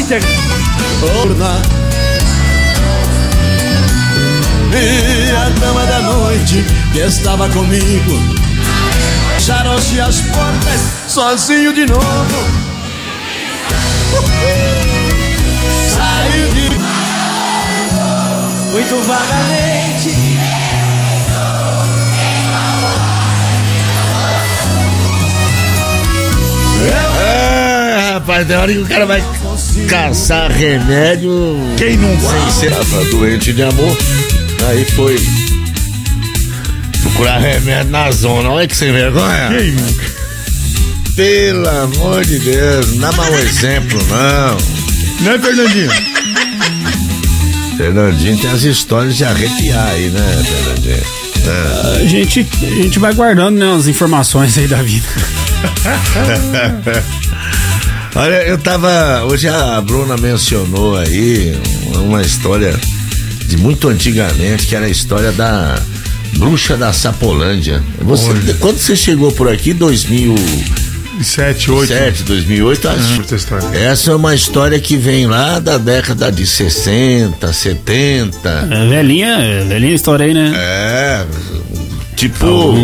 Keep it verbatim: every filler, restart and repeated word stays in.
Inter. E a dama da noite que estava comigo fecharam-se as portas, sozinho de novo. Saiu de muito vagamente. É, rapaz, tem hora que o cara vai caçar remédio. Quem nunca? Sem ser tava doente de amor. Aí foi procurar remédio na zona. Olha que sem vergonha. Quem nunca? Pelo amor de Deus, não dá mau exemplo, não. Né, Fernandinho? Fernandinho tem as histórias de arrepiar aí, né, Fernandinho? É. A gente, a gente vai guardando, né, as informações aí da vida. Olha, eu tava. Hoje a Bruna mencionou aí uma história de muito antigamente, que era a história da bruxa da Sapolândia. Você, quando você chegou por aqui, dois mil e sete, oito. dois mil e oito, acho. Hum, essa é uma história que vem lá da década de sessenta, setenta. É velhinha, velhinha história aí, né? É, tipo.